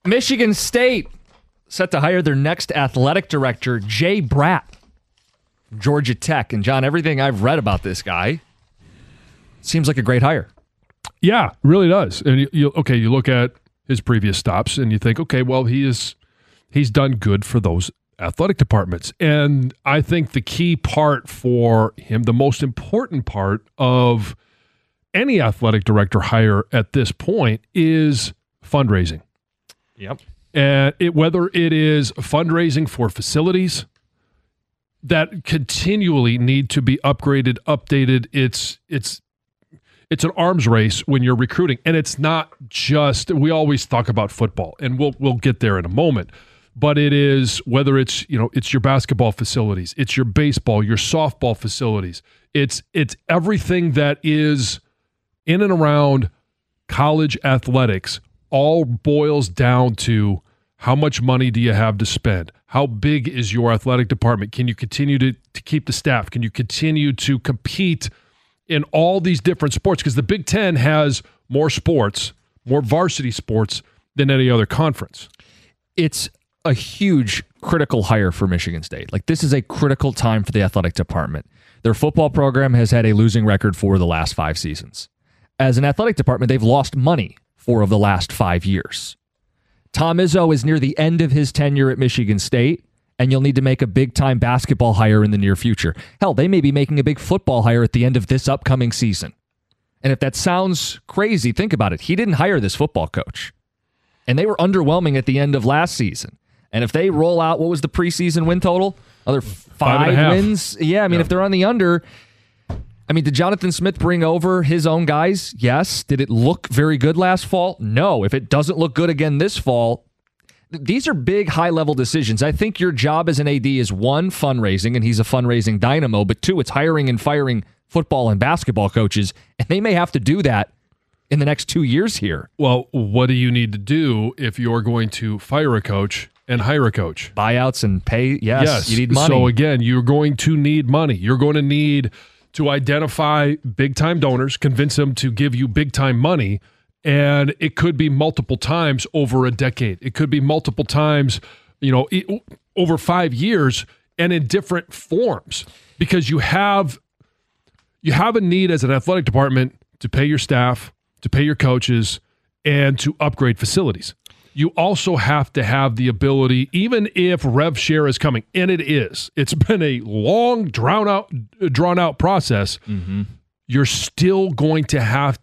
Michigan State set to hire their next athletic director, Jay Bratt, Georgia Tech. And John, everything I've read about this guy seems like a great hire. Yeah, really does. And you look at his previous stops and you think, okay, well, he's done good for those athletic departments. And I think the key part for him, the most important part of any athletic director hire at this point is fundraising. Yep. And whether it is fundraising for facilities that continually need to be upgraded, updated, it's an arms race when you're recruiting. And it's not just, we always talk about football, and we'll get there in a moment. But it is, whether it's your basketball facilities, it's your baseball, your softball facilities. It's everything that is in and around college athletics all boils down to how much money do you have to spend? How big is your athletic department? Can you continue to keep the staff? Can you continue to compete in all these different sports? Because the Big Ten has more sports, more varsity sports than any other conference. It's a huge critical hire for Michigan State. Like, this is a critical time for the athletic department. Their football program has had a losing record for the last 5 seasons. As an athletic department, they've lost money 4 of the last 5 years. Tom Izzo is near the end of his tenure at Michigan State, and you'll need to make a big-time basketball hire in the near future. Hell, they may be making a big football hire at the end of this upcoming season. And if that sounds crazy, think about it. He didn't hire this football coach. And they were underwhelming at the end of last season. And if they roll out, what was the preseason win total? Another 5 wins? Yeah, I mean, if they're on the under, I mean, did Jonathan Smith bring over his own guys? Yes. Did it look very good last fall? No. If it doesn't look good again this fall, these are big, high-level decisions. I think your job as an AD is, 1, fundraising, and he's a fundraising dynamo, but 2, it's hiring and firing football and basketball coaches, and they may have to do that in the next 2 years here. Well, what do you need to do if you're going to fire a coach and hire a coach? Buyouts and pay, yes. You need money. So again, you're going to need money. You're going to need to identify big-time donors, convince them to give you big-time money, and it could be multiple times over a decade. It could be multiple times, over 5 years, and in different forms, because you have a need as an athletic department to pay your staff, to pay your coaches, and to upgrade facilities. You also have to have the ability, even if rev share is coming, and it is. It's been a long, drawn out process. Mm-hmm. You're still going to have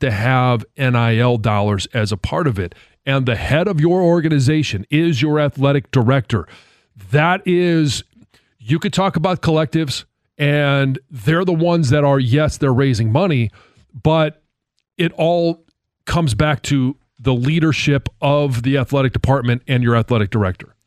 NIL dollars as a part of it. And the head of your organization is your athletic director. That is, you could talk about collectives, and they're the ones that are, yes, they're raising money, but it all comes back to the leadership of the athletic department and your athletic director.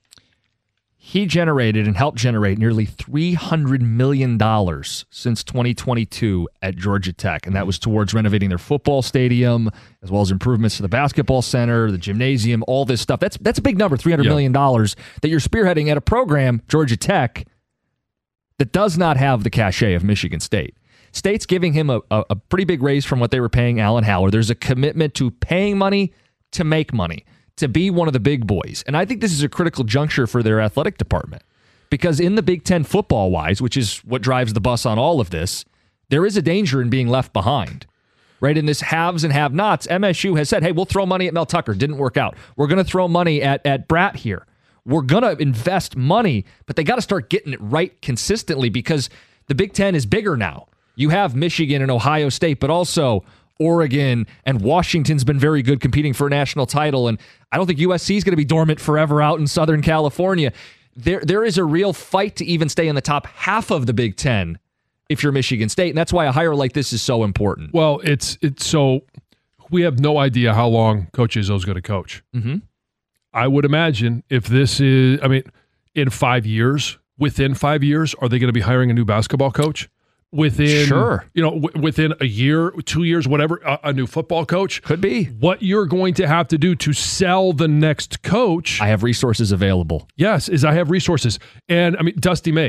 He generated and helped generate nearly $300 million since 2022 at Georgia Tech, and that was towards renovating their football stadium, as well as improvements to the basketball center, the gymnasium, all this stuff. That's a big number, $300 million that you're spearheading at a program, Georgia Tech, that does not have the cachet of Michigan State. State's giving him a pretty big raise from what they were paying Alan Haller. There's a commitment to paying money to make money, to be one of the big boys. And I think this is a critical juncture for their athletic department, because in the Big Ten football-wise, which is what drives the bus on all of this, there is a danger in being left behind. Right? In this haves and have-nots, MSU has said, hey, we'll throw money at Mel Tucker. Didn't work out. We're going to throw money at Bratt here. We're going to invest money, but they got to start getting it right consistently, because the Big Ten is bigger now. You have Michigan and Ohio State, but also Oregon, and Washington's been very good competing for a national title. And I don't think USC is going to be dormant forever out in Southern California. There is a real fight to even stay in the top half of the Big Ten if you're Michigan State. And that's why a hire like this is so important. Well, it's so we have no idea how long Coach Izzo is going to coach. Mm-hmm. I would imagine if this is, in 5 years, within 5 years, are they going to be hiring a new basketball coach? Within, within a year, 2 years, whatever, a new football coach. Could be. What you're going to have to do to sell the next coach. I have resources available. Yes, I have resources. And, Dusty May.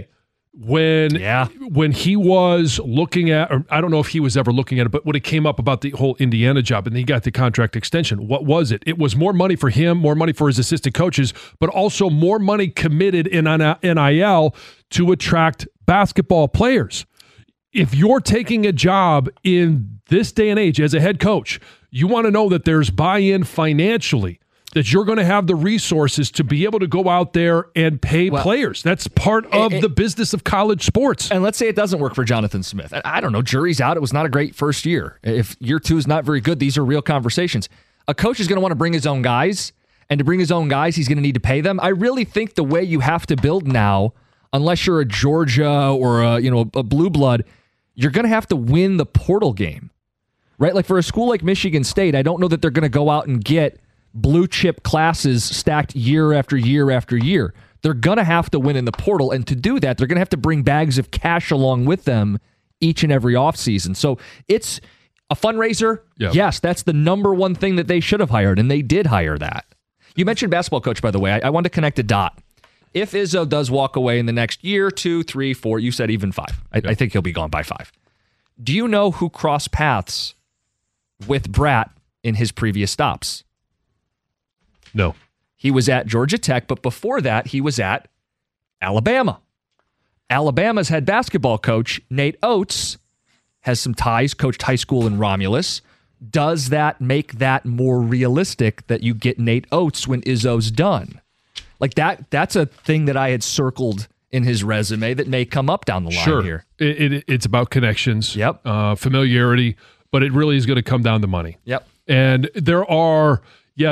when he was looking at, or I don't know if he was ever looking at it, but when it came up about the whole Indiana job and he got the contract extension, what was it? It was more money for him, more money for his assistant coaches, but also more money committed in NIL to attract basketball players. If you're taking a job in this day and age as a head coach, you want to know that there's buy-in financially, that you're going to have the resources to be able to go out there and pay players. That's part of the business of college sports. And let's say it doesn't work for Jonathan Smith. I don't know, jury's out. It was not a great first year. If year 2 is not very good, these are real conversations. A coach is going to want to bring his own guys, and to bring his own guys, he's going to need to pay them. I really think the way you have to build now, unless you're a Georgia or a blue blood, you're going to have to win the portal game, right? Like for a school like Michigan State, I don't know that they're going to go out and get blue chip classes stacked year after year after year. They're going to have to win in the portal. And to do that, they're going to have to bring bags of cash along with them each and every offseason. So it's a fundraiser. Yep. Yes, that's the number one thing that they should have hired. And they did hire that. You mentioned basketball coach, by the way. I want to connect a dot. If Izzo does walk away in the next year, 2, 3, 4, you said even 5. I think he'll be gone by 5. Do you know who crossed paths with Brat in his previous stops? No. He was at Georgia Tech, but before that, he was at Alabama. Alabama's head basketball coach, Nate Oates, has some ties, coached high school in Romulus. Does that make that more realistic that you get Nate Oates when Izzo's done? Like that's a thing that I had circled in his resume that may come up down the line here. It's about connections, familiarity, but it really is going to come down to money. Yep. And there are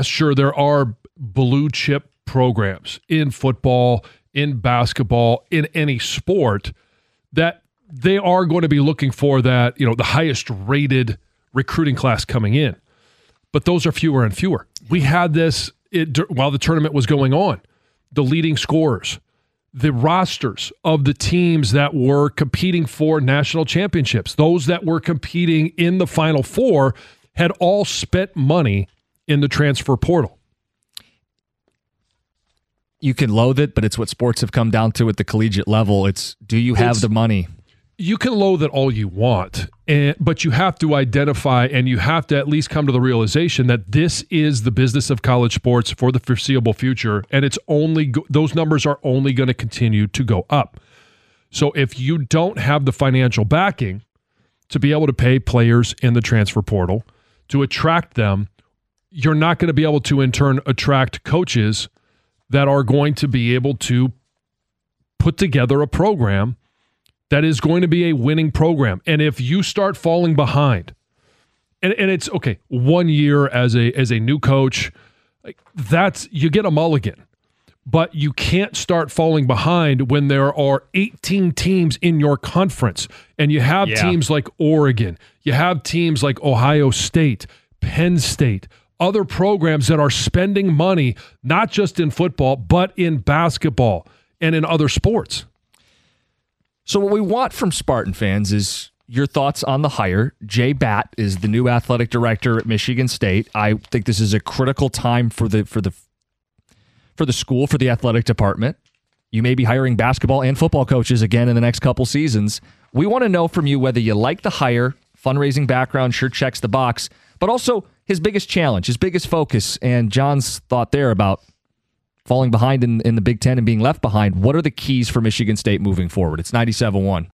blue chip programs in football, in basketball, in any sport that they are going to be looking for that, the highest rated recruiting class coming in. But those are fewer and fewer. We had this while the tournament was going on. The leading scorers, the rosters of the teams that were competing for national championships, those that were competing in the Final Four had all spent money in the transfer portal. You can loathe it, but it's what sports have come down to at the collegiate level. Do you have the money? You can loathe it all you want, but you have to identify and you have to at least come to the realization that this is the business of college sports for the foreseeable future, and it's those numbers are only going to continue to go up. So if you don't have the financial backing to be able to pay players in the transfer portal, to attract them, you're not going to be able to in turn attract coaches that are going to be able to put together a program that is going to be a winning program. And if you start falling behind, and it's okay, 1 year as a new coach, you get a mulligan. But you can't start falling behind when there are 18 teams in your conference, and you have teams like Oregon, you have teams like Ohio State, Penn State, other programs that are spending money, not just in football, but in basketball and in other sports. So what we want from Spartan fans is your thoughts on the hire. Jay Batt is the new athletic director at Michigan State. I think this is a critical time for the school, for the athletic department. You may be hiring basketball and football coaches again in the next couple seasons. We want to know from you whether you like the hire, fundraising background sure checks the box, but also his biggest challenge, his biggest focus, and John's thought there about falling behind in the Big Ten and being left behind. What are the keys for Michigan State moving forward? It's 97-1.